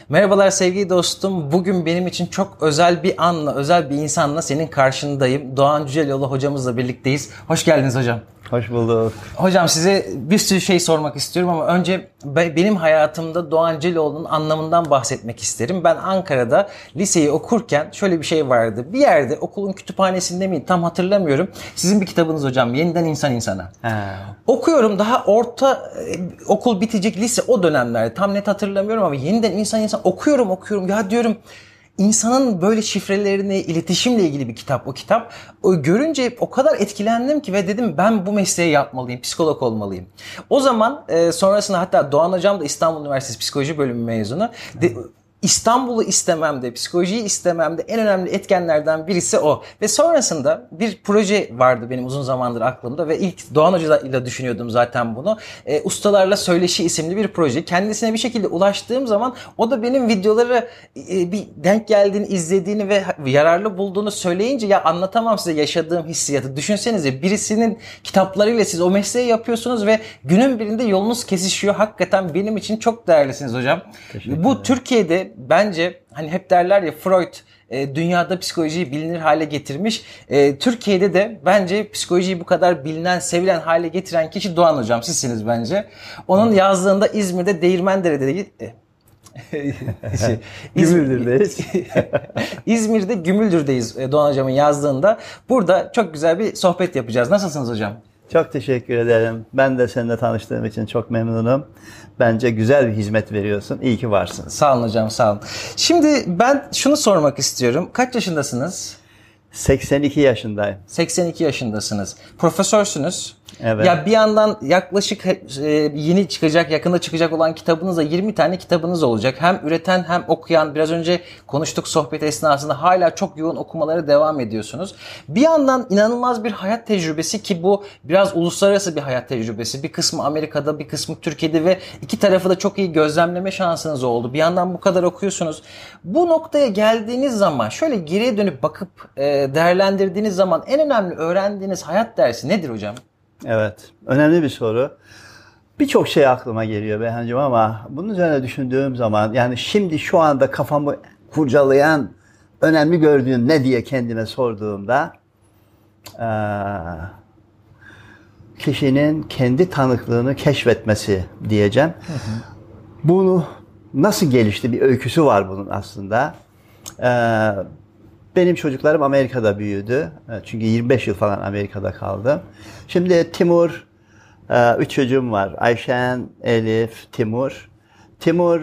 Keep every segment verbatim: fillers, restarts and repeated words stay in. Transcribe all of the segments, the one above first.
Merhabalar sevgili dostum. Bugün benim için çok özel bir anla, özel bir insanla senin karşındayım. Doğan Cüceloğlu hocamızla birlikteyiz. Hoş geldiniz hocam. Hoş bulduk. Hocam size bir sürü şey sormak istiyorum ama önce benim hayatımda Doğan Cüceloğlu'nun anlamından bahsetmek isterim. Ben Ankara'da liseyi okurken şöyle bir şey vardı. Bir yerde okulun kütüphanesinde miydi tam hatırlamıyorum. Sizin bir kitabınız hocam. Yeniden İnsan İnsana. He. Okuyorum, daha orta okul bitecek, lise o dönemlerde tam net hatırlamıyorum ama Yeniden İnsan İnsan okuyorum okuyorum ya diyorum. İnsanın böyle şifrelerini, iletişimle ilgili bir kitap o kitap. O görünce o kadar etkilendim ki ve dedim ben bu mesleği yapmalıyım, psikolog olmalıyım. O zaman e, sonrasında hatta Doğan Hocam da İstanbul Üniversitesi Psikoloji Bölümü mezunu. De, İstanbul'u istememde, psikolojiyi istememde en önemli etkenlerden birisi o. Ve sonrasında bir proje vardı benim uzun zamandır aklımda ve ilk Doğan Hoca ile düşünüyordum zaten bunu. E, Ustalarla Söyleşi isimli bir proje. Kendisine bir şekilde ulaştığım zaman o da benim videoları e, bir denk geldiğini, izlediğini ve yararlı bulduğunu söyleyince ya anlatamam size yaşadığım hissiyatı. Düşünsenize birisinin kitaplarıyla siz o mesleği yapıyorsunuz ve günün birinde yolunuz kesişiyor. Hakikaten benim için çok değerlisiniz hocam. Bu Türkiye'de bence hani hep derler ya Freud e, dünyada psikolojiyi bilinir hale getirmiş. E, Türkiye'de de bence psikolojiyi bu kadar bilinen, sevilen hale getiren kişi Doğan Hocam. Sizsiniz bence. Onun yazdığında İzmir'de Değirmendere'de değil. E, şey, Gümüldür'deyiz. İzmir'de Gümüldür'deyiz Doğan Hocam'ın yazdığında. Burada çok güzel bir sohbet yapacağız. Nasılsınız hocam? Çok teşekkür ederim. Ben de seninle tanıştığım için çok memnunum. Bence güzel bir hizmet veriyorsun. İyi ki varsın. Sağ olun hocam, sağ olun. Şimdi ben şunu sormak istiyorum. Kaç yaşındasınız? seksen iki yaşındayım. seksen iki yaşındasınız. Profesörsünüz. Evet. Ya bir yandan yaklaşık e, yeni çıkacak, yakında çıkacak olan kitabınızda yirmi tane kitabınız olacak. Hem üreten hem okuyan, biraz önce konuştuk sohbet esnasında hala çok yoğun okumalara devam ediyorsunuz. Bir yandan inanılmaz bir hayat tecrübesi ki bu biraz uluslararası bir hayat tecrübesi. Bir kısmı Amerika'da, bir kısmı Türkiye'de ve iki tarafı da çok iyi gözlemleme şansınız oldu. Bir yandan bu kadar okuyorsunuz. Bu noktaya geldiğiniz zaman şöyle geriye dönüp bakıp e, değerlendirdiğiniz zaman en önemli öğrendiğiniz hayat dersi nedir hocam? Evet, önemli bir soru. Birçok şey aklıma geliyor Beyhancığım ama bunun üzerine düşündüğüm zaman yani şimdi şu anda kafamı kurcalayan önemli gördüğüm ne diye kendime sorduğumda ee, kişinin kendi tanıklığını keşfetmesi diyeceğim. Hı hı. Bunu nasıl gelişti bir öyküsü var bunun aslında. Ee, Benim çocuklarım Amerika'da büyüdü. Çünkü yirmi beş yıl falan Amerika'da kaldım. Şimdi Timur, üç çocuğum var. Ayşen, Elif, Timur. Timur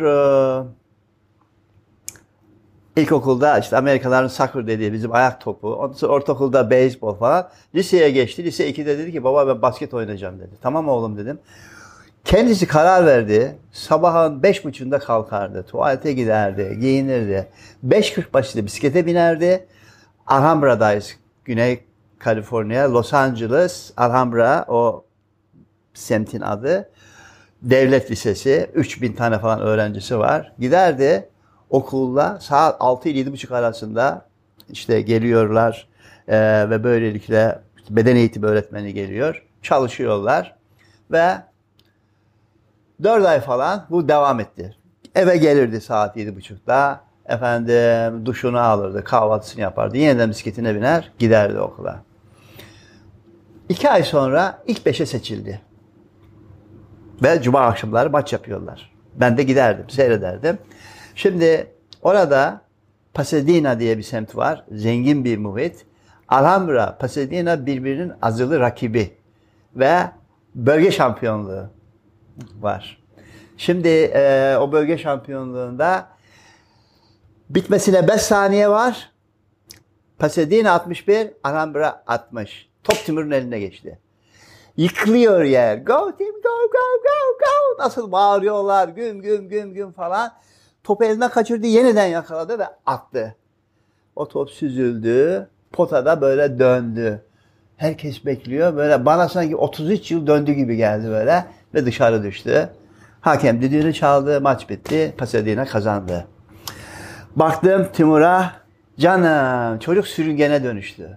ilkokulda işte Amerikalıların soccer dediği bizim ayak topu. Ondan sonra ortaokulda beyzbol falan. Liseye geçti. Lise ikide dedi ki baba ben basket oynayacağım dedi. Tamam oğlum dedim. Kendisi karar verdi. Sabahın beş buçuğunda kalkardı. Tuvalete giderdi, giyinirdi. beş kırk başında bisiklete binerdi. Alhambra'dayız. Güney Kaliforniya, Los Angeles, Alhambra o semtin adı. Devlet lisesi. üç bin tane falan öğrencisi var. Giderdi okulda saat altı ile yedi buçuk arasında işte geliyorlar ee, ve böylelikle beden eğitimi öğretmeni geliyor. Çalışıyorlar ve dört ay falan bu devam etti. Eve gelirdi saat yedi buçukta. Efendim duşunu alırdı, kahvaltısını yapardı. Yeniden bisikletine biner, giderdi okula. İki ay sonra ilk beşe seçildi. Ve cuma akşamları maç yapıyorlar. Ben de giderdim, seyrederdim. Şimdi orada Pasadena diye bir semt var. Zengin bir muhit. Alhambra, Pasadena birbirinin azılı rakibi. Ve bölge şampiyonluğu var. Şimdi e, o bölge şampiyonluğunda bitmesine beş saniye var. Pasadena altmış bir, Alhambra altmış. Top Timur'un eline geçti. Yıkılıyor yer. Go Tim, go, go, go, go. Nasıl bağırıyorlar. Güm, güm, güm, güm falan. Topu elinden kaçırdı. Yeniden yakaladı ve attı. O top süzüldü. Potada böyle döndü. Herkes bekliyor. Böyle bana sanki otuz üç yıl döndü gibi geldi böyle. Ve dışarı düştü. Hakem düdüğünü çaldı. Maç bitti. Pasadena kazandı. Baktım Timur'a. Canım çocuk sürüngene dönüştü.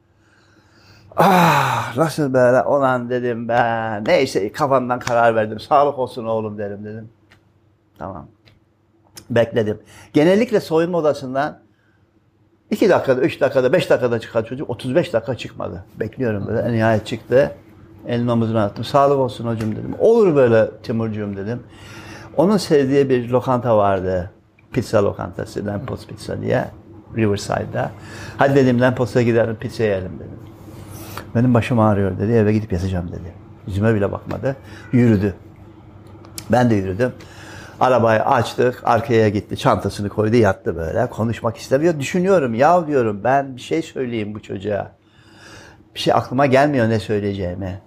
Ah nasıl böyle olan dedim ben. Neyse kafamdan karar verdim. Sağlık olsun oğlum derim dedim. Tamam. Bekledim. Genellikle soyunma odasından iki dakikada, üç dakikada, beş dakikada çıkan çocuk otuz beş dakika çıkmadı. Bekliyorum böyle. En nihayet çıktı. Elini omuzuna attım. Sağlık olsun hocam dedim. Olur böyle Timurcuğum dedim. Onun sevdiği bir lokanta vardı. Pizza lokantası. Lampos Pizza diye. Riverside'da. Hadi dedim Lampos'a gidelim pizza yiyelim dedim. Benim başım ağrıyor dedi. Eve gidip yatacağım dedi. Yüzüme bile bakmadı. Yürüdü. Ben de yürüdüm. Arabayı açtık. Arkaya gitti. Çantasını koydu. Yattı böyle. Konuşmak istemiyor. Düşünüyorum. Ya diyorum ben bir şey söyleyeyim bu çocuğa. Bir şey aklıma gelmiyor ne söyleyeceğimi.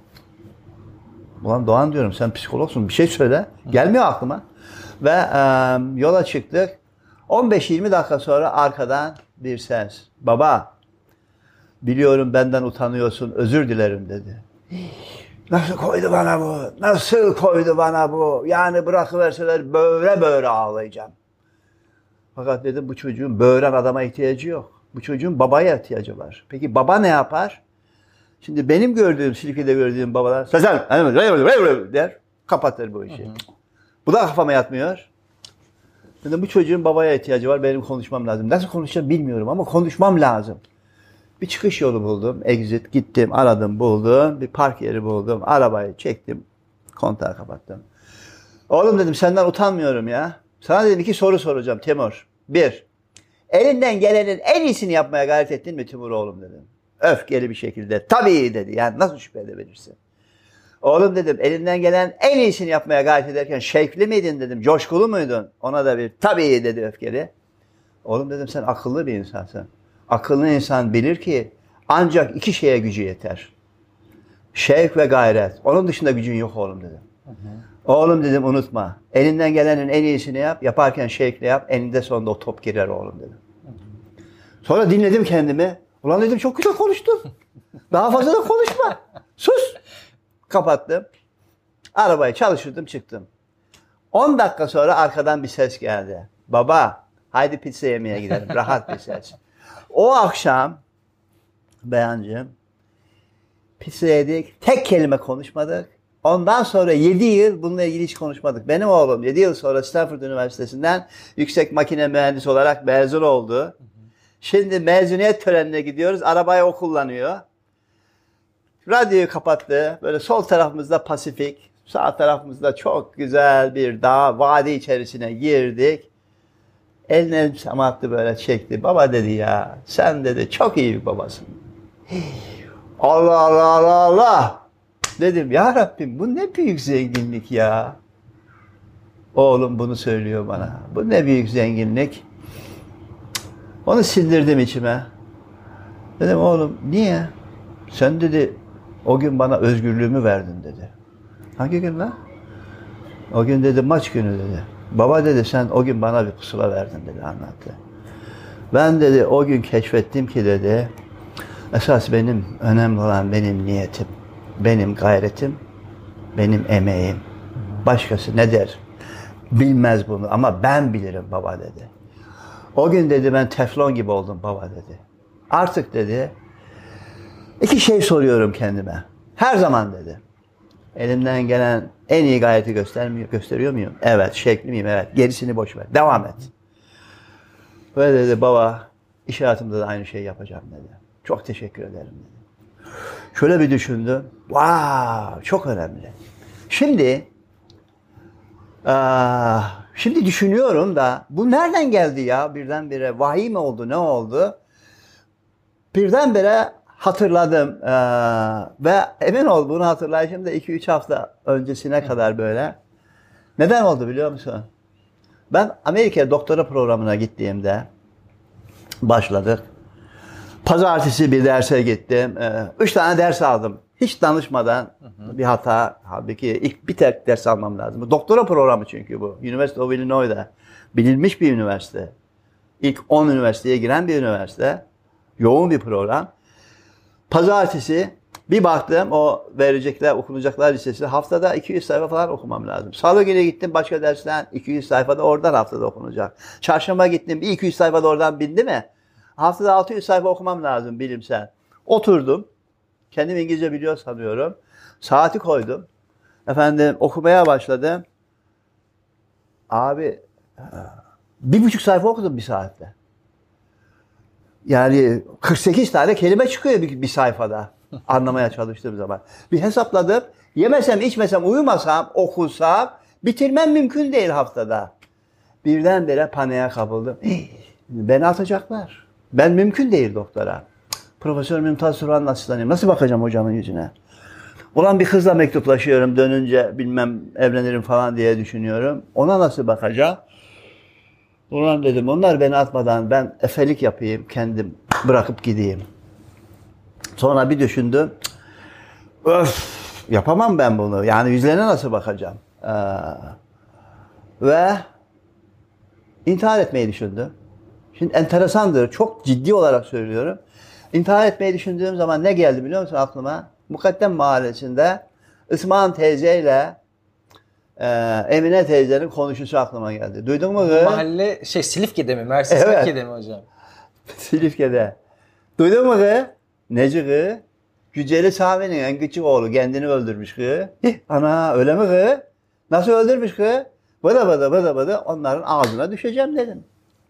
Ulan Doğan diyorum sen psikologsun. Bir şey söyle. Gelmiyor aklıma. Ve e, yola çıktık. on beş yirmi dakika sonra arkadan bir ses. Baba biliyorum benden utanıyorsun. Özür dilerim dedi. Nasıl koydu bana bu? Nasıl koydu bana bu? Yani bırakıverseler böyle böyle ağlayacağım. Fakat dedim bu çocuğun böğren adama ihtiyacı yok. Bu çocuğun babaya ihtiyacı var. Peki baba ne yapar? Şimdi benim gördüğüm, Silifke'de gördüğüm babalar sen der, kapatır bu işi. Hı hı. Bu da kafama yatmıyor. Dedim bu çocuğun babaya ihtiyacı var, benim konuşmam lazım. Nasıl konuşacağım bilmiyorum ama konuşmam lazım. Bir çıkış yolu buldum. Exit gittim, aradım, buldum. Bir park yeri buldum. Arabayı çektim. Kontağı kapattım. Oğlum dedim senden utanmıyorum ya. Sana dedim iki soru soracağım Timur. Bir, elinden gelenin en iyisini yapmaya gayret ettin mi Timur oğlum dedim. Öfkeli bir şekilde. Tabii dedi. Yani nasıl şüphe edebilirsin? Oğlum dedim elinden gelen en iyisini yapmaya gayret ederken şevkli miydin dedim. Coşkulu muydun? Ona da bir tabii dedi öfkeli. Oğlum dedim sen akıllı bir insansın. Akıllı insan bilir ki ancak iki şeye gücü yeter. Şevk ve gayret. Onun dışında gücün yok oğlum dedim. Hı hı. Oğlum dedim unutma. Elinden gelenin en iyisini yap. Yaparken şevkle yap. Eninde sonunda o top girer oğlum dedim. Hı hı. Sonra dinledim kendimi. Ulan dedim çok güzel konuştun. Daha fazla da konuşma. Sus. Kapattım. Arabayı çalıştırdım çıktım. on dakika sonra arkadan bir ses geldi. Baba haydi pizza yemeye gidelim. Rahat bir ses. O akşam Beyancığım pizza yedik. Tek kelime konuşmadık. Ondan sonra yedi yıl bununla ilgili hiç konuşmadık. Benim oğlum yedi yıl sonra Stanford Üniversitesi'nden yüksek makine mühendisi olarak mezun oldu. Şimdi mezuniyet törenine gidiyoruz. Arabayı o kullanıyor. Radyoyu kapattı. Böyle sol tarafımızda Pasifik, sağ tarafımızda çok güzel bir dağ, vadi içerisine girdik. Eline elbisemi attı böyle çekti. Baba dedi ya, sen dedi çok iyi bir babasın. Allah Allah Allah Allah. Dedim ya Rabbim bu ne büyük zenginlik ya. Oğlum bunu söylüyor bana. Bu ne büyük zenginlik. Onu sindirdim içime. Dedim oğlum niye? Sen dedi o gün bana özgürlüğümü verdin dedi. Hangi gün lan? O gün dedi maç günü dedi. Baba dedi sen o gün bana bir pusula verdin dedi anlattı. Ben dedi o gün keşfettim ki dedi esas benim önemli olan benim niyetim, benim gayretim, benim emeğim. Başkası ne der? Bilmez bunu ama ben bilirim baba dedi. O gün dedi ben teflon gibi oldum baba dedi. Artık dedi iki şey soruyorum kendime. Her zaman dedi. Elimden gelen en iyi gayreti göstermiyor, gösteriyor muyum? Evet. Şekli miyim? Evet. Gerisini boş ver. Devam et. Böyle dedi baba iş hayatımda da aynı şeyi yapacağım dedi. Çok teşekkür ederim dedi. Şöyle bir düşündüm. Wow, çok önemli. Şimdi aa, şimdi düşünüyorum da bu nereden geldi ya birdenbire? Vahiy mi oldu? Ne oldu? Birdenbire hatırladım ee, ve emin ol bunu hatırlayışım da iki üç hafta öncesine kadar böyle. Neden oldu biliyor musun? Ben Amerika'ya doktora programına gittiğimde başladık. Pazartesi bir derse gittim. Ee, üç tane ders aldım. Hiç danışmadan hı hı. bir hata. Halbuki ilk bir tek ders almam lazım. Doktora programı çünkü bu. University of Illinois'da. Bilinmiş bir üniversite. İlk on üniversiteye giren bir üniversite. Yoğun bir program. Pazartesi bir baktım o verecekler, okunacaklar listesi haftada iki yüz sayfa falan okumam lazım. Salı günü gittim başka dersten iki yüz sayfada oradan haftada okunacak. Çarşamba gittim bir iki yüz sayfada oradan bindi mi? Haftada altı yüz sayfa okumam lazım bilimsel. Oturdum. Kendim İngilizce biliyor sanıyorum. Saati koydum. Efendim okumaya başladım. Abi Bir buçuk sayfa okudum bir saatte. Yani kırk sekiz tane kelime çıkıyor bir, bir sayfada. Anlamaya çalıştığım zaman. Bir hesapladım. Yemesem, içmesem, uyumasam, okusam bitirmem mümkün değil haftada. Birdenbire paniğe kapıldım. Beni atacaklar. Ben mümkün değil doktora. Profesör Mümtaz Surhan'ın asistanıyım. Nasıl bakacağım hocamın yüzüne? Ulan bir kızla mektuplaşıyorum dönünce bilmem evlenirim falan diye düşünüyorum. Ona nasıl bakacağım? Ulan dedim onlar beni atmadan ben efelik yapayım kendim bırakıp gideyim. Sonra bir düşündüm. Öf yapamam ben bunu. Yani yüzlerine nasıl bakacağım? Ee, ve intihar etmeyi düşündüm. Şimdi enteresandır. Çok ciddi olarak söylüyorum. İntihar etmeyi düşündüğüm zaman ne geldi biliyor musun aklıma? Mukaddem Mahallesi'nde İsmail teyzeyle e, Emine teyzenin konuşusu aklıma geldi. Duydun mu kız? Mahalle şey Silifke'de mi? Mersin Evet. Silifke'de mi hocam? Silifke'de. Duydun mu kız? Neci kız? Yüceli Sami'nin en küçük oğlu kendini öldürmüş kız. Hih, ana öyle mi kız? Nasıl öldürmüş kız? Bıda bıda bıda bıda onların ağzına düşeceğim dedim.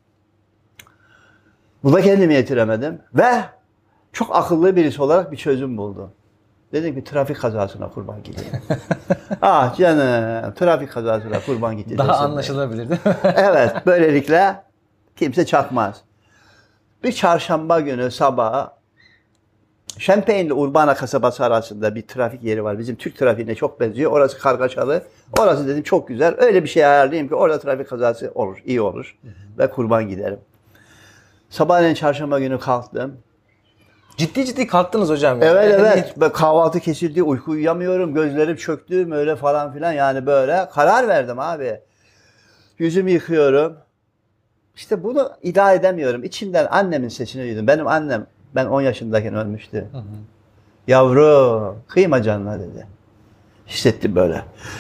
Bu da kendimi yetiremedim. Ve çok akıllı birisi olarak bir çözüm buldum. Dedim ki trafik kazasına kurban gideyim. Ah canım trafik kazasına kurban gitti. Daha anlaşılabilir değil mi? Evet böylelikle kimse çakmaz. Bir çarşamba günü sabah Şempeynli Urbana kasabası arasında bir trafik yeri var. Bizim Türk trafiğine çok benziyor. Orası kargaşalı. Orası dedim çok güzel. Öyle bir şey ayarlayayım ki orada trafik kazası olur. İyi olur. Hı hı. Ve kurban giderim. Sabahleyin çarşamba günü kalktım. Ciddi ciddi kalktınız hocam. Yani. Evet evet. Hiç... Kahvaltı kesildi. Uyku uyuyamıyorum. Gözlerim çöktü. Öyle falan filan. Yani böyle. Karar verdim abi. Yüzümü yıkıyorum. İşte bunu iddia edemiyorum. İçimden annemin sesini duydum. Benim annem ben on yaşındayken ölmüştü. Hı hı. Yavrum kıyma canına dedi. Hissettim böyle.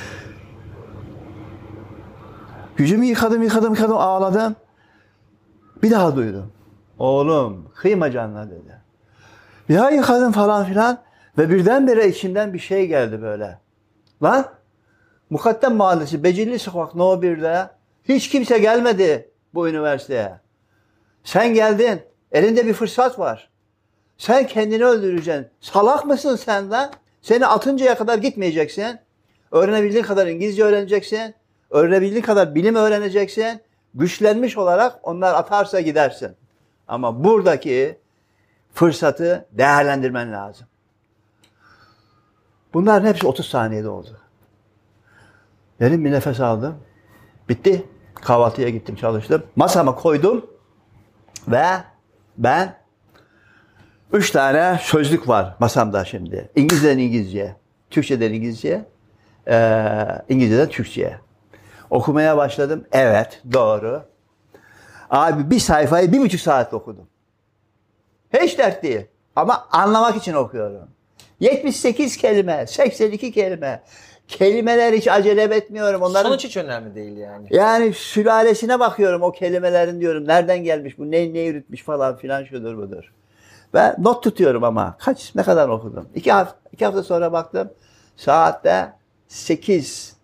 Yüzümü yıkadım yıkadım yıkadım ağladım. Bir daha duydum. Oğlum kıyma canına dedi. Bir daha yıkadım falan filan. Ve birdenbire içimden bir şey geldi böyle. Lan Mukaddem Mahallesi Becilli Sokak No bir'de hiç kimse gelmedi bu üniversiteye. Sen geldin. Elinde bir fırsat var. Sen kendini öldüreceksin. Salak mısın sen lan? Seni atıncaya kadar gitmeyeceksin. Öğrenebildiğin kadar İngilizce öğreneceksin. Öğrenebildiğin kadar bilim öğreneceksin. Güçlenmiş olarak onlar atarsa gidersin. Ama buradaki fırsatı değerlendirmen lazım. Bunların hepsi otuz saniyede oldu. Derin bir nefes aldım. Bitti. Kahvaltıya gittim çalıştım. Masama koydum. Ve ben üç tane sözlük var masamda şimdi. İngilizceden İngilizce, Türkçeden İngilizce, e, İngilizceden Türkçe'ye. Okumaya başladım. Evet, doğru. Abi bir sayfayı bir buçuk saat okudum. Hiç dert değil. Ama anlamak için okuyorum. yetmiş sekiz kelime, seksen iki kelime. Kelimeler hiç acele etmiyorum. Onların, sonuç hiç önemli değil yani. Yani sülalesine bakıyorum o kelimelerin diyorum. Nereden gelmiş bu, ne, ne üretmiş falan filan şudur budur. Ve not tutuyorum ama. Kaç, ne kadar okudum? İki hafta, iki hafta sonra baktım. Saatte sekiz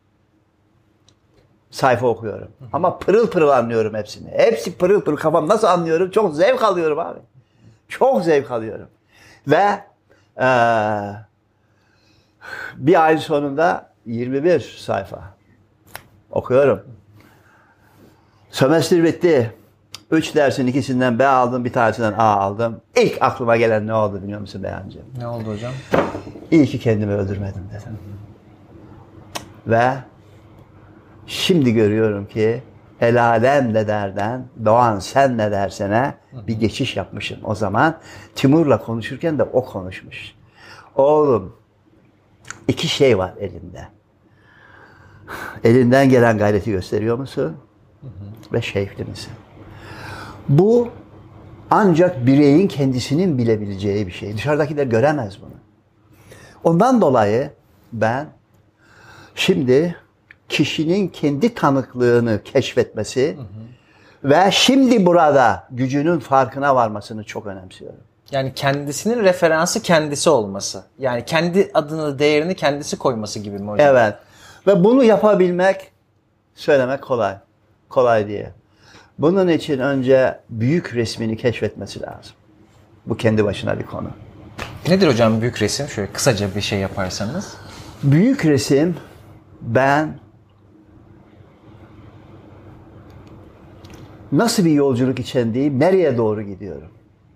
sayfa okuyorum. Hı hı. Ama pırıl pırıl anlıyorum hepsini. Hepsi pırıl pırıl kafam nasıl anlıyorum? Çok zevk alıyorum abi. Çok zevk alıyorum. Ve ee, bir ay sonunda yirmi bir sayfa okuyorum. Sömestr bitti. Üç dersin ikisinden B aldım, bir tanesinden A aldım. İlk aklıma gelen ne oldu biliyor musun Beyancığım? Ne oldu hocam? İyi ki kendimi öldürmedim dedim. Ve şimdi görüyorum ki el alem ne derden, Doğan sen ne dersene bir geçiş yapmışım. O zaman Timur'la konuşurken de o konuşmuş. Oğlum iki şey var elinde. Elinden gelen gayreti gösteriyor musun? Hı hı. Ve şevkli misin? Bu ancak bireyin kendisinin bilebileceği bir şey. Dışarıdakiler göremez bunu. Ondan dolayı ben şimdi kişinin kendi tanıklığını keşfetmesi hı hı. ve şimdi burada gücünün farkına varmasını çok önemsiyorum. Yani kendisinin referansı kendisi olması. Yani kendi adını, değerini kendisi koyması gibi mi hocam? Evet. Ve bunu yapabilmek, söylemek kolay. Kolay diye. Bunun için önce büyük resmini keşfetmesi lazım. Bu kendi başına bir konu. Nedir hocam büyük resim? Şöyle kısaca bir şey yaparsanız. Büyük resim, ben nasıl bir yolculuk içindeyim, nereye doğru gidiyorum?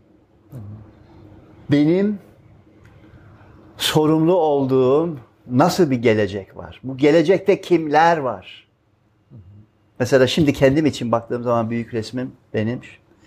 Benim sorumlu olduğum nasıl bir gelecek var? Bu gelecekte kimler var? Mesela şimdi kendim için baktığım zaman büyük resmim benim.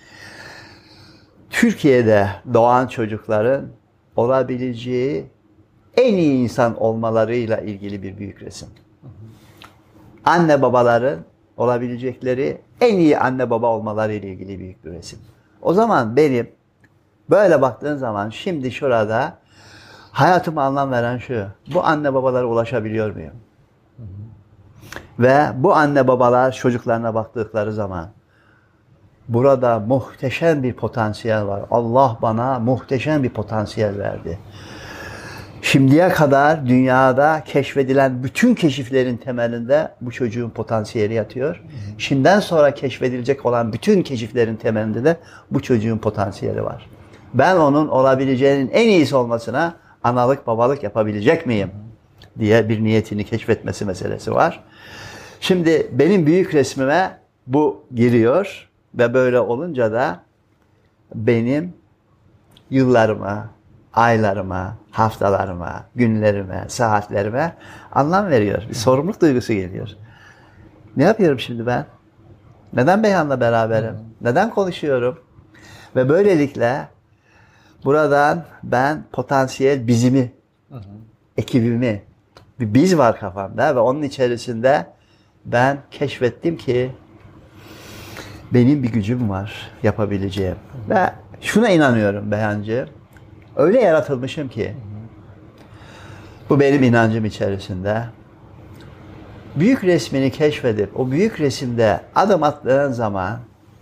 Türkiye'de doğan çocukların olabileceği en iyi insan olmalarıyla ilgili bir büyük resim. Anne babaların olabilecekleri en iyi anne baba olmalarıyla ilgili büyük bir resim. O zaman benim böyle baktığın zaman şimdi şurada hayatıma anlam veren şu. Bu anne babalara ulaşabiliyor muyum? Hı hı. Ve bu anne babalar çocuklarına baktıkları zaman burada muhteşem bir potansiyel var. Allah bana muhteşem bir potansiyel verdi. Şimdiye kadar dünyada keşfedilen bütün keşiflerin temelinde bu çocuğun potansiyeli yatıyor. Hı hı. Şimdiden sonra keşfedilecek olan bütün keşiflerin temelinde de bu çocuğun potansiyeli var. Ben onun olabileceğinin en iyisi olmasına analık babalık yapabilecek miyim diye bir niyetini keşfetmesi meselesi var. Şimdi benim büyük resmime bu giriyor ve böyle olunca da benim yıllarıma, aylarıma, haftalarıma, günlerime, saatlerime anlam veriyor. Bir sorumluluk duygusu geliyor. Ne yapıyorum şimdi ben? Neden Beyhan'la beraberim? Neden konuşuyorum? Ve böylelikle buradan ben potansiyel bizimi, hı hı. ekibimi, bir biz var kafamda ve onun içerisinde ben keşfettim ki benim bir gücüm var yapabileceğim. Hı hı. Ve şuna inanıyorum Beyhancığım, öyle yaratılmışım ki, hı hı. bu benim inancım içerisinde, büyük resmini keşfedip o büyük resimde adım attığın zaman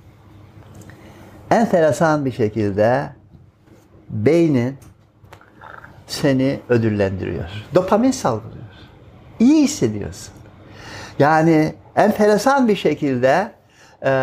enteresan bir şekilde beynin seni ödüllendiriyor. Dopamin salgılıyor. İyi hissediyorsun. Yani enteresan bir şekilde e,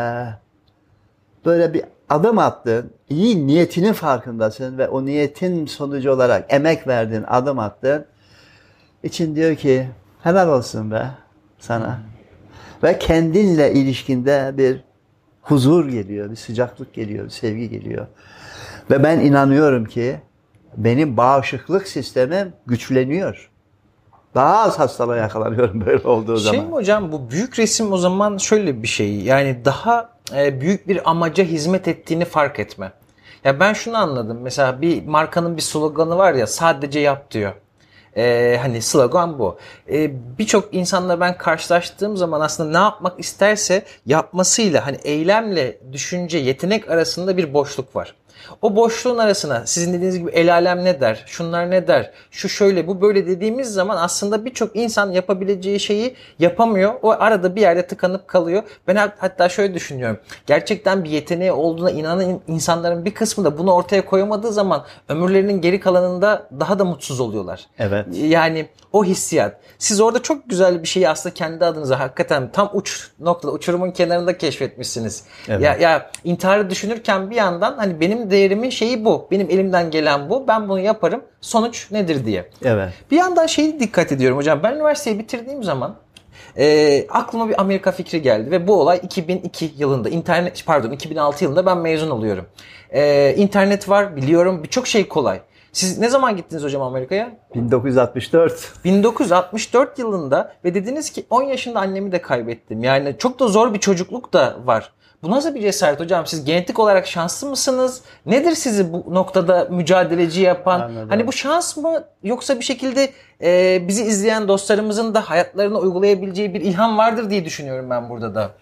böyle bir adım attın, iyi niyetinin farkındasın ve o niyetin sonucu olarak emek verdin, adım attın. İçin diyor ki helal olsun be sana. Ve kendinle ilişkinde bir huzur geliyor, bir sıcaklık geliyor, bir sevgi geliyor. Ve ben inanıyorum ki benim bağışıklık sistemim güçleniyor. Daha az hastalığa yakalanıyorum böyle olduğu şey zaman. Şey mi hocam, bu büyük resim o zaman şöyle bir şey. Yani daha e, büyük bir amaca hizmet ettiğini fark etme. Ya ben şunu anladım. Mesela bir markanın bir sloganı var ya, sadece yap diyor. Ee, hani slogan bu. Ee, Birçok insanla ben karşılaştığım zaman aslında ne yapmak isterse yapmasıyla, hani eylemle düşünce, yetenek arasında bir boşluk var. O boşluğun arasına sizin dediğiniz gibi el alem ne der, şunlar ne der, şu şöyle, bu böyle dediğimiz zaman aslında birçok insan yapabileceği şeyi yapamıyor. O arada bir yerde tıkanıp kalıyor. Ben hatta şöyle düşünüyorum. Gerçekten bir yeteneği olduğuna inanan insanların bir kısmı da bunu ortaya koyamadığı zaman ömürlerinin geri kalanında daha da mutsuz oluyorlar. Evet. Yani o hissiyat. Siz orada çok güzel bir şeyi aslında kendi adınıza hakikaten tam uç noktada, uçurumun kenarında keşfetmişsiniz. Evet. Ya, ya intiharı düşünürken bir yandan hani benim değerimin şeyi bu. Benim elimden gelen bu. Ben bunu yaparım. Sonuç nedir diye. Evet. Bir yandan şeyi dikkat ediyorum hocam. Ben üniversiteyi bitirdiğim zaman e, aklıma bir Amerika fikri geldi ve bu olay iki bin iki yılında, internet pardon iki bin altı yılında ben mezun oluyorum. E, internet var, biliyorum, birçok şey kolay. Siz ne zaman gittiniz hocam Amerika'ya? bin dokuz yüz altmış dört. bin dokuz yüz altmış dört yılında ve dediniz ki on yaşında annemi de kaybettim. Yani çok da zor bir çocukluk da var. Bu nasıl bir cesaret hocam? Siz genetik olarak şanslı mısınız? Nedir sizi bu noktada mücadeleci yapan? Anladım. Hani bu şans mı, yoksa bir şekilde e, bizi izleyen dostlarımızın da hayatlarına uygulayabileceği bir ilham vardır diye düşünüyorum ben burada da.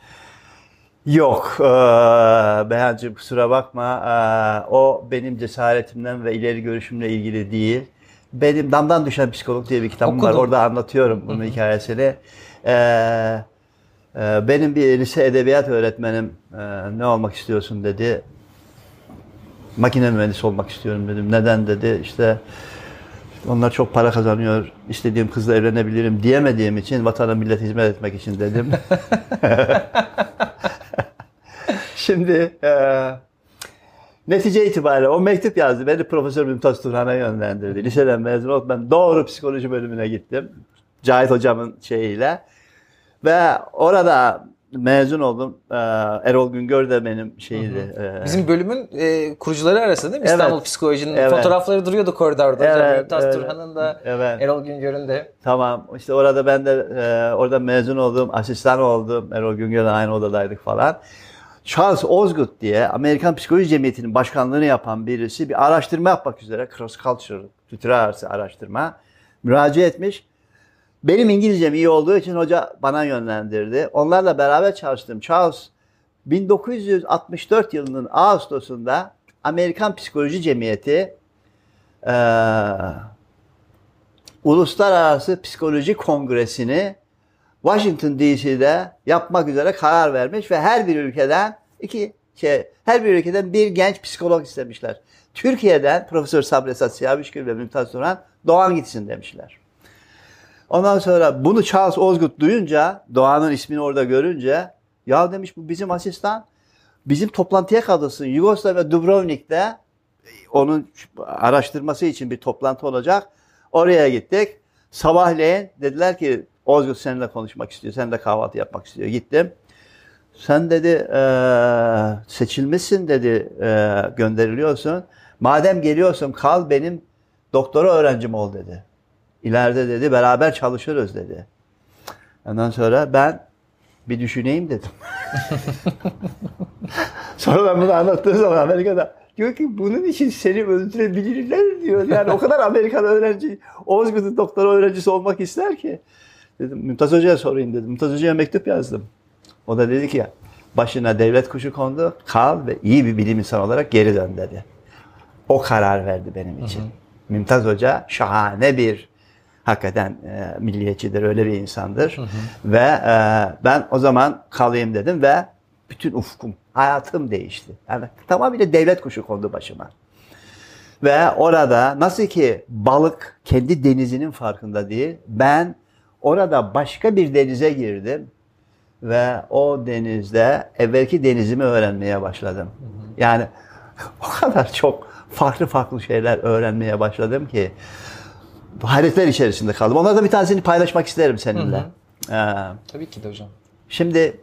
Yok. Ee, Beyhancığım kusura bakma. Ee, o benim cesaretimden ve ileri görüşümle ilgili değil. Benim Damdan Düşen Psikolog diye bir kitabım Okudum. var. Orada anlatıyorum bunun hikayesini. Ee, e, benim bir lise edebiyat öğretmenim e, ne olmak istiyorsun dedi. Makine mühendisi olmak istiyorum dedim. Neden dedi. İşte onlar çok para kazanıyor. İstediğim kızla evlenebilirim diyemediğim için, vatana millete hizmet etmek için dedim. Şimdi e, netice itibariyle o mektup yazdı. Beni Profesör Mümtaz Turhan'a yönlendirdi. Liseden mezun olup ben doğru psikoloji bölümüne gittim. Cahit hocamın şeyiyle. Ve orada mezun oldum. Ee, Erol Güngör de benim şeydi. Hı hı. Bizim bölümün e, kurucuları arasında değil mi? Evet. İstanbul Psikoloji'nin Evet. fotoğrafları duruyordu koridorda. Evet, hocam. Mümtaz evet, Turhan'ın da, evet. Erol Güngör'ün de. Tamam. İşte orada ben de e, orada mezun oldum. Asistan oldum. Erol Güngör'le aynı odadaydık falan. Charles Osgood diye Amerikan Psikoloji Cemiyeti'nin başkanlığını yapan birisi bir araştırma yapmak üzere cross cultural, kültür arası araştırma müracaat etmiş. Benim İngilizcem iyi olduğu için hoca bana yönlendirdi. Onlarla beraber çalıştım. Charles bin dokuz yüz altmış dört yılının Ağustos'unda Amerikan Psikoloji Cemiyeti e, Uluslararası Psikoloji Kongresi'ni Washington D C'de yapmak üzere karar vermiş ve her bir ülkeden iki şey, her bir ülkeden bir genç psikolog istemişler. Türkiye'den Profesör Sabri Esat Siyavişgil ve Mümtaz Turhan Doğan gitsin demişler. Ondan sonra bunu Charles Osgood duyunca, Doğan'ın ismini orada görünce, ya demiş bu bizim asistan, bizim toplantıya katılsın. Yugoslavya Dubrovnik'te onun araştırması için bir toplantı olacak. Oraya gittik. Sabahleyin dediler ki Osgood seninle konuşmak istiyor, seninle kahvaltı yapmak istiyor. Gittim. Sen dedi e, seçilmişsin dedi, e, gönderiliyorsun. Madem geliyorsun kal benim doktora öğrencim ol dedi. İleride dedi beraber çalışırız dedi. Ondan sonra ben bir düşüneyim dedim. Sonra ben bunu anlattığım zaman Amerika'da diyor ki bunun için seni öldürebilirler diyor. Yani o kadar Amerikan öğrenci, Osgood'un doktora öğrencisi olmak ister ki. Dedim Mümtaz Hoca'ya sorayım dedim. Mümtaz Hoca'ya mektup yazdım. O da dedi ki başına devlet kuşu kondu, kal ve iyi bir bilim insanı olarak geri dön dedi. O karar verdi benim için. Hı hı. Mümtaz Hoca şahane bir hakikaten e, milliyetçidir, öyle bir insandır. Hı hı. Ve e, ben o zaman kalayım dedim ve bütün ufkum, hayatım değişti. Yani tamamıyla devlet kuşu kondu başıma. Ve orada nasıl ki balık kendi denizinin farkında değil, ben orada başka bir denize girdim ve o denizde evvelki denizimi öğrenmeye başladım. Hı hı. Yani o kadar çok farklı farklı şeyler öğrenmeye başladım ki hayretler içerisinde kaldım. Onlardan bir tanesini paylaşmak isterim seninle. Hı hı. Ee, Tabii ki de hocam. Şimdi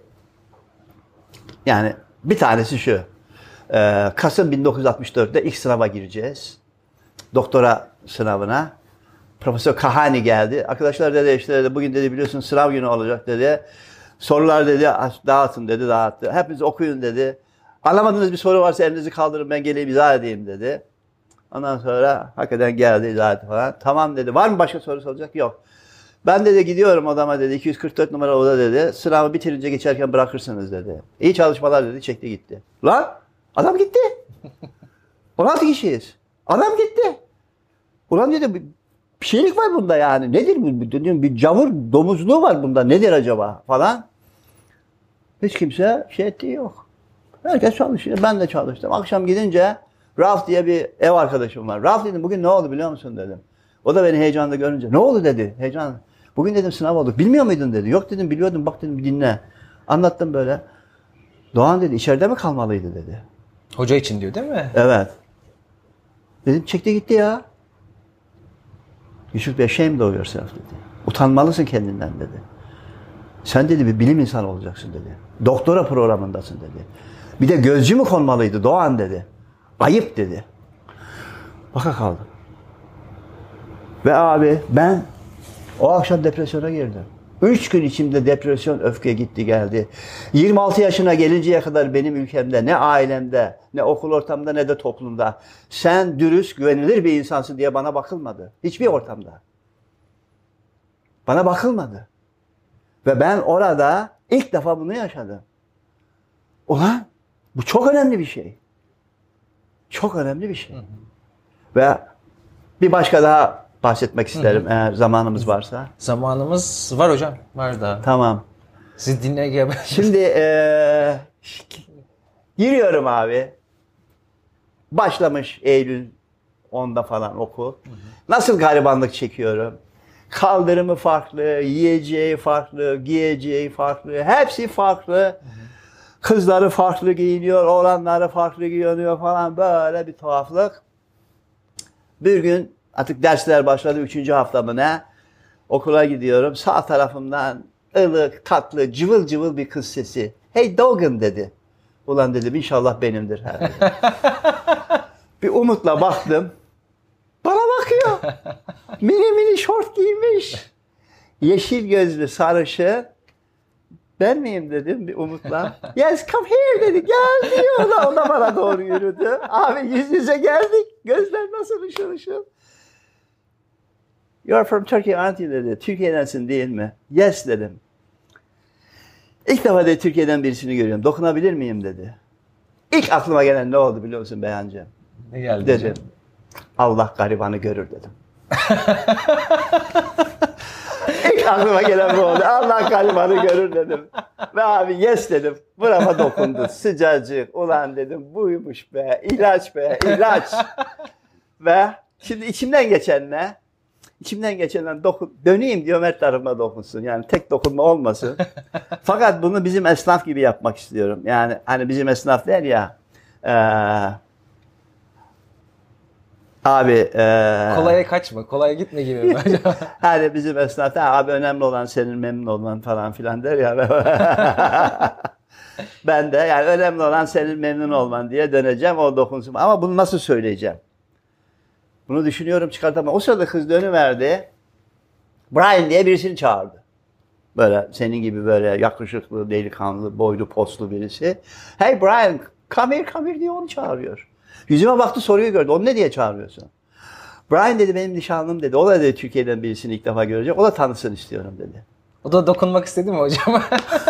yani bir tanesi şu. Ee, Kasım bin dokuz yüz altmış dörtte ilk sınava gireceğiz. Doktora sınavına. Profesör Kahani geldi. Arkadaşlar dedi işte dedi, bugün dedi biliyorsun sınav günü olacak dedi. Sorular dedi dağıtın dedi dağıttı. Hepiniz okuyun dedi. Anlamadığınız bir soru varsa elinizi kaldırın ben geleyim izah edeyim dedi. Ondan sonra hakikaten geldi izah etti falan. Tamam dedi. Var mı başka soru soracak? Yok. Ben dedi gidiyorum odama dedi. iki yüz kırk dört numara oda dedi. Sınavı bitirince geçerken bırakırsınız dedi. İyi çalışmalar dedi. Çekti gitti. Lan adam gitti. on altı kişiyiz. Adam gitti. Ulan dedi bir şeylik var bunda yani. Nedir bu? Dedim, bir cavur domuzluğu var bunda. Nedir acaba falan. Hiç kimse şey ettiği yok. Herkes çalışıyor. Ben de çalıştım. Akşam gidince Ralph diye bir ev arkadaşım var. Ralph dedim bugün ne oldu biliyor musun dedim. O da beni heyecanla görünce ne oldu dedi. Heyecan. Bugün dedim sınav olduk. Bilmiyor muydun dedi. Yok dedim biliyordum. Bak dedim bir dinle. Anlattım böyle. Doğan dedi içeride mi kalmalıydı dedi. Hoca için diyor değil mi? Evet. Dedim çekti gitti ya. Yusuf Bey shame of yourself dedi. Utanmalısın kendinden dedi. Sen dedi bir bilim insanı olacaksın dedi. Doktora programındasın dedi. Bir de gözcü mü konmalıydı Doğan dedi. Ayıp dedi. Baka kaldım. Ve abi ben o akşam depresyona girdim. Üç gün içimde depresyon, öfke gitti geldi. yirmi altı yaşına gelinceye kadar benim ülkemde, ne ailemde, ne okul ortamında, ne de toplumda sen dürüst, güvenilir bir insansın diye bana bakılmadı. Hiçbir ortamda. Bana bakılmadı. Ve ben orada ilk defa bunu yaşadım. Ulan bu çok önemli bir şey. Çok önemli bir şey. Hı hı. Ve bir başka daha bahsetmek isterim, hı hı, eğer zamanımız varsa. Zamanımız var hocam. Var da. Tamam. Siz dinle. Şimdi ee, giriyorum abi. Başlamış Eylül onda falan okul. Hı hı. Nasıl garibanlık çekiyorum. Kaldırımı farklı, yiyeceği farklı, giyeceği farklı. Hepsi farklı. Hı hı. Kızları farklı giyiniyor, oğlanları farklı giyiniyor falan, böyle bir tuhaflık. Bir gün artık dersler başladı, üçüncü hafta mı ne? Okula gidiyorum. Sağ tarafımdan ılık, tatlı, cıvıl cıvıl bir kız sesi. Hey Dogan dedi. Ulan dedim inşallah benimdir herhalde. Bir umutla baktım. Bana bakıyor. Mini mini şort giymiş. Yeşil gözlü, sarışın. Ben miyim dedim bir umutla. Yes come here dedi. Gel diyor. O da, o da bana doğru yürüdü. Abi yüz yüze geldik. Gözler nasıl ışıl ışıl. You are from Turkey aren't you dedi. Türkiye'densin değil mi? Yes dedim. İlk defa de Türkiye'den birisini görüyorum. Dokunabilir miyim dedi. İlk aklıma gelen ne oldu biliyor musun Beyancığım? Ne geldi Dedim. hocam? Allah garibanı görür dedim. İlk aklıma gelen bu oldu. Allah garibanı görür dedim. Ve abi yes dedim. Burama dokundu. Sıcacık. Ulan dedim buymuş be. İlaç be. İlaç. Ve şimdi içimden geçen ne? İçimden geçenden dokun, döneyim diyor her tarafıma dokunsun. Yani tek dokunma olmasın. Fakat bunu bizim esnaf gibi yapmak istiyorum. Yani hani bizim esnaf der ya ee, abi ee, Kolaya kaçma, kolaya gitme gibi mi acaba? Hani bizim esnaf der, abi önemli olan senin memnun olman falan filan der ya. Ben de yani önemli olan senin memnun olman diye döneceğim, o dokunsun. Ama bunu nasıl söyleyeceğim? Bunu düşünüyorum, çıkartamam. O sırada kız dönüverdi. Brian diye birisini çağırdı. Böyle senin gibi böyle yakışıklı, delikanlı, boylu, poslu birisi. Hey Brian, come here, come here diye onu çağırıyor. Yüzüme baktı, soruyu gördü. Onu ne diye çağırıyorsun? Brian dedi benim nişanlım dedi. O da dedi Türkiye'den birisini ilk defa görecek. O da tanısın istiyorum dedi. O da dokunmak istedi mi hocam?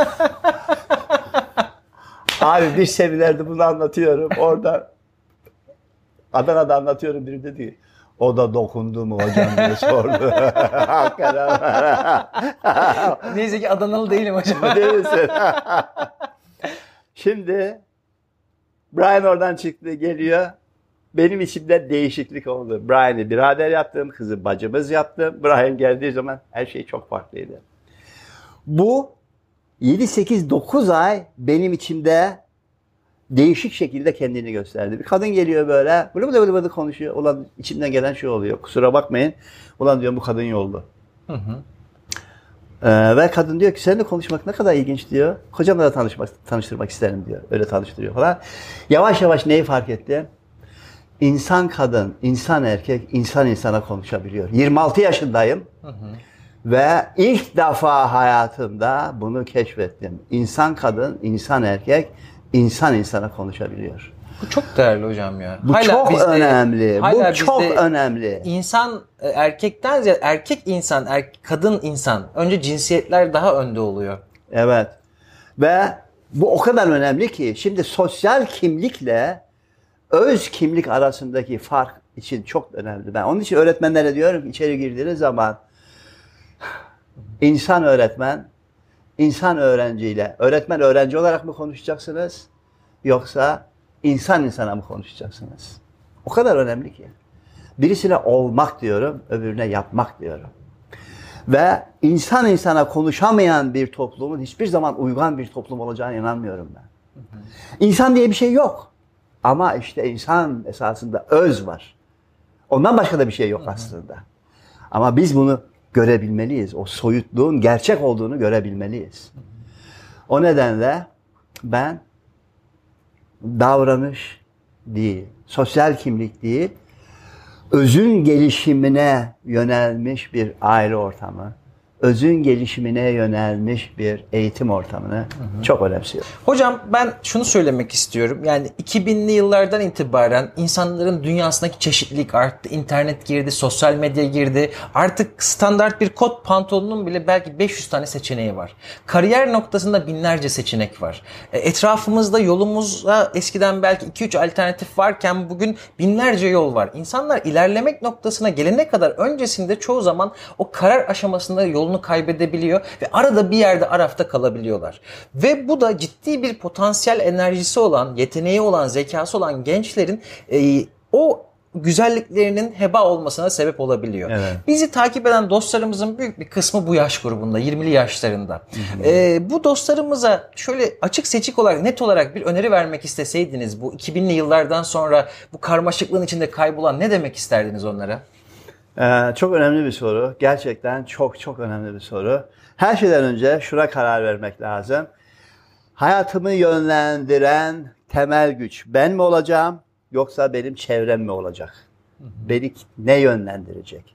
Abi bir seminerde bunu anlatıyorum. Orada Adana'da anlatıyorum, biri dedi ki o da dokundu mu hocam diye sordu. Neyse ki Adanalı değilim hocam. Değilsin. Şimdi Brian oradan çıktı, geliyor. Benim içimde değişiklik oldu. Brian'ı birader yaptım, kızı bacımız yaptım. Brian geldiği zaman her şey çok farklıydı. Bu yedi sekiz dokuz ay benim içimde değişik şekilde kendini gösterdi. Bir kadın geliyor böyle, bılı bılı bılı bılı konuşuyor. Ulan içimden gelen şey oluyor. Kusura bakmayın. Ulan diyorum bu kadın yoldu. Hı hı. Ee, ve kadın diyor ki seninle konuşmak ne kadar ilginç diyor. Kocamla da tanışmak, tanıştırmak isterim diyor. Öyle tanıştırıyor falan. Yavaş yavaş neyi fark etti? İnsan kadın, insan erkek, insan insana konuşabiliyor. yirmi altı yaşındayım. Hı hı. Ve ilk defa hayatımda bunu keşfettim. İnsan kadın, insan erkek, insan insana konuşabiliyor. Bu çok değerli hocam ya. Bu hala çok bizde, önemli. hala Bu çok bizde önemli. İnsan erkekten ziyade erkek insan, er, kadın insan. Önce cinsiyetler daha önde oluyor. Evet. Ve bu o kadar önemli ki şimdi sosyal kimlikle öz kimlik arasındaki fark için çok önemli. Ben onun için öğretmenlere diyorum ki içeri girdiğiniz zaman insan öğretmen, insan öğrenciyle, öğretmen öğrenci olarak mı konuşacaksınız? Yoksa insan insana mı konuşacaksınız? O kadar önemli ki. Birisine olmak diyorum, öbürüne yapmak diyorum. Ve insan insana konuşamayan bir toplumun hiçbir zaman uygun bir toplum olacağına inanmıyorum ben. Hı hı. İnsan diye bir şey yok. Ama işte insan esasında öz var. Ondan başka da bir şey yok hı hı. aslında. Ama biz bunu görebilmeliyiz. O soyutluğun gerçek olduğunu görebilmeliyiz. Hı hı. O nedenle ben davranış değil, sosyal kimlik değil, özün gelişimine yönelmiş bir aile ortamı, özün gelişimine yönelmiş bir eğitim ortamını hı hı. çok önemsiyorum. Hocam ben şunu söylemek istiyorum. Yani iki binli yıllardan itibaren insanların dünyasındaki çeşitlilik arttı. İnternet girdi, sosyal medya girdi. Artık standart bir kot pantolonun bile belki beş yüz tane seçeneği var. Kariyer noktasında binlerce seçenek var. Etrafımızda yolumuzda eskiden belki iki üç alternatif varken bugün binlerce yol var. İnsanlar ilerlemek noktasına gelene kadar öncesinde çoğu zaman o karar aşamasında yol kaybedebiliyor ve arada bir yerde arafta kalabiliyorlar. Ve bu da ciddi bir potansiyel enerjisi olan, yeteneği olan, zekası olan gençlerin e, o güzelliklerinin heba olmasına sebep olabiliyor. Evet. Bizi takip eden dostlarımızın büyük bir kısmı bu yaş grubunda, yirmili yaşlarında. Ee, bu dostlarımıza şöyle açık seçik olarak, net olarak bir öneri vermek isteseydiniz, bu iki binli yıllardan sonra bu karmaşıklığın içinde kaybolan, ne demek isterdiniz onlara? Ee, çok önemli bir soru. Gerçekten çok çok önemli bir soru. Her şeyden önce şuna karar vermek lazım. Hayatımı yönlendiren temel güç ben mi olacağım, yoksa benim çevrem mi olacak? Beni ne yönlendirecek?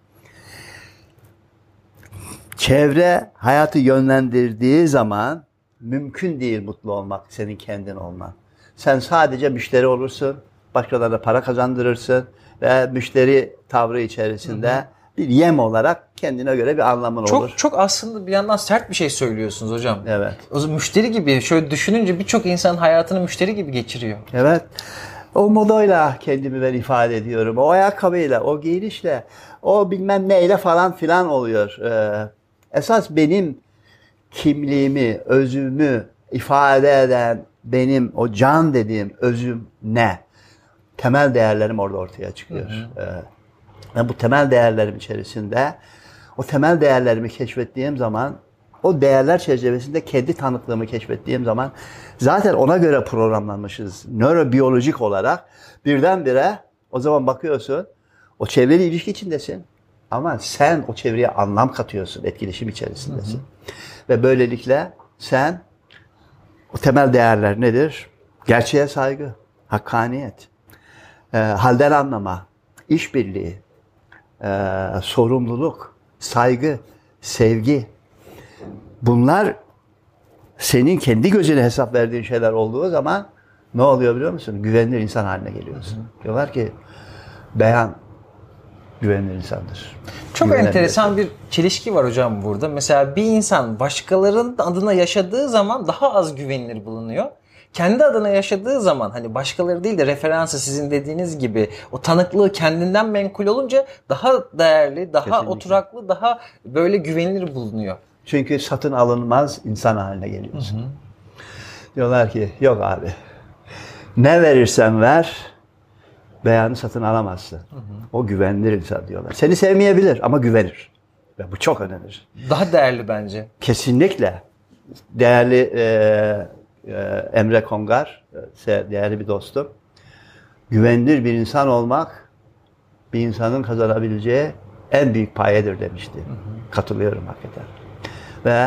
Çevre hayatı yönlendirdiği zaman mümkün değil mutlu olmak, senin kendin olman. Sen sadece müşteri olursun, başkalarına para kazandırırsın ve müşteri tavrı içerisinde hı hı. bir yem olarak kendine göre bir anlamın çok, olur. Çok çok aslında bir yandan sert bir şey söylüyorsunuz hocam. Evet. O zaman müşteri gibi, şöyle düşününce birçok insan hayatını müşteri gibi geçiriyor. Evet. O modayla kendimi ben ifade ediyorum. O ayakkabıyla, o giyinişle, o bilmem neyle falan filan oluyor. Ee, esas benim kimliğimi, özümü ifade eden benim o can dediğim özüm ne? Temel değerlerim orada ortaya çıkıyor. Hı hı. Ee, ve bu temel değerlerim içerisinde o temel değerlerimi keşfettiğim zaman, o değerler çerçevesinde kendi tanıklığımı keşfettiğim zaman zaten ona göre programlanmışız. Nörobiyolojik olarak birdenbire o zaman bakıyorsun, o çevreyle ilişki içindesin ama sen o çevreye anlam katıyorsun, etkileşim içerisindesin. Hı hı. Ve böylelikle sen o temel değerler nedir? Gerçeğe saygı, hakkaniyet, e, halden anlama, işbirliği, e, sorumluluk, saygı, sevgi. Bunlar senin kendi gözüne hesap verdiğin şeyler olduğu zaman ne oluyor biliyor musun? Güvenilir insan haline geliyorsun. Hı hı. Diyorlar ki beyan güvenilir insandır. Çok güvenilir. Enteresan bir çelişki var hocam burada. Mesela bir insan başkalarının adına yaşadığı zaman daha az güvenilir bulunuyor. Kendi adına yaşadığı zaman, hani başkaları değil de referansı sizin dediğiniz gibi o tanıklığı kendinden menkul olunca daha değerli, daha kesinlikle oturaklı, daha böyle güvenilir bulunuyor. Çünkü satın alınmaz insan haline geliyorsun. Hı hı. Diyorlar ki yok abi, ne verirsen ver beyanı satın alamazsın. Hı hı. O güvenilir insan diyorlar. Seni sevmeyebilir ama güvenir. Ve bu çok önemli. Daha değerli bence. Kesinlikle. Değerli e, e, Emre Kongar, e, değerli bir dostum. Güvenilir bir insan olmak bir insanın kazanabileceği en büyük payedir demişti. Hı hı. Katılıyorum hakikaten. Ve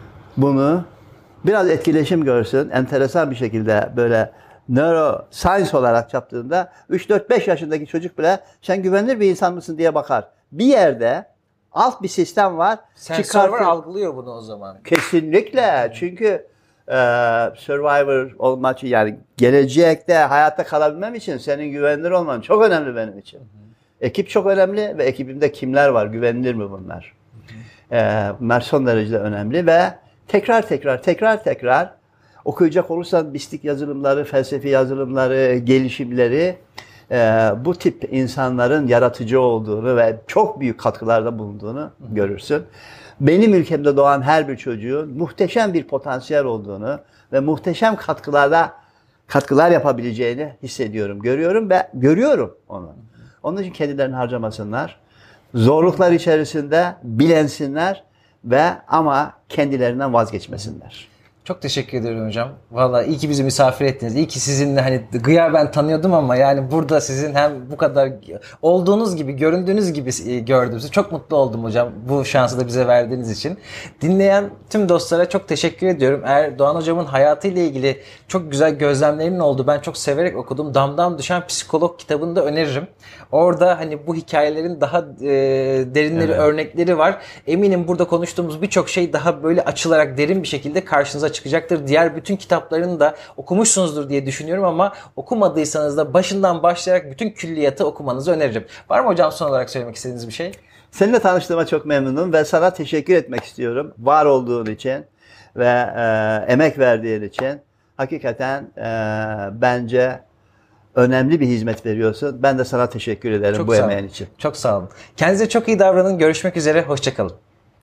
bunu biraz etkileşim görsün, enteresan bir şekilde böyle neuroscience olarak yaptığında üç dört beş yaşındaki çocuk bile sen güvenilir bir insan mısın diye bakar. Bir yerde alt bir sistem var. Sensör var, algılıyor bunu o zaman. Kesinlikle. Çünkü e, survivor olmak için, yani gelecekte hayatta kalabilmem için senin güvenilir olman çok önemli benim için. Hı hı. Ekip çok önemli ve ekibimde kimler var? Güvenilir mi bunlar? Hı hı. E, bunlar son derece önemli ve tekrar tekrar tekrar tekrar okuyacak olursan mistik yazılımları, felsefi yazılımları, gelişimleri e, bu tip insanların yaratıcı olduğunu ve çok büyük katkılarda bulunduğunu Hı. görürsün. Benim ülkemde doğan her bir çocuğun muhteşem bir potansiyel olduğunu ve muhteşem katkılarda katkılar yapabileceğini hissediyorum, görüyorum ve görüyorum onu. Onun için kendilerini harcamasınlar. Zorluklar içerisinde bilensinler ve ama kendilerinden vazgeçmesinler. Çok teşekkür ederim hocam. Vallahi iyi ki bizi misafir ettiniz. İyi ki sizinle, hani gıyaben tanıyordum ama yani burada sizin hem bu kadar olduğunuz gibi, göründüğünüz gibi gördüm. Çok mutlu oldum hocam bu şansı da bize verdiğiniz için. Dinleyen tüm dostlara çok teşekkür ediyorum. Eğer Doğan hocamın hayatıyla ilgili çok güzel gözlemlerinin oldu. Ben çok severek okudum. Damdan Düşen Psikolog kitabını da öneririm. Orada hani bu hikayelerin daha e, derinleri, evet, örnekleri var. Eminim burada konuştuğumuz birçok şey daha böyle açılarak derin bir şekilde karşınıza çıkacaktır. Diğer bütün kitaplarını da okumuşsunuzdur diye düşünüyorum ama okumadıysanız da başından başlayarak bütün külliyatı okumanızı öneririm. Var mı hocam son olarak söylemek istediğiniz bir şey? Seninle tanıştığıma çok memnunum ve sana teşekkür etmek istiyorum. Var olduğun için ve e, emek verdiğin için. Hakikaten e, bence önemli bir hizmet veriyorsun. Ben de sana teşekkür ederim çok bu emeğin için. Çok sağ olun. Kendinize çok iyi davranın. Görüşmek üzere. Hoşça kalın.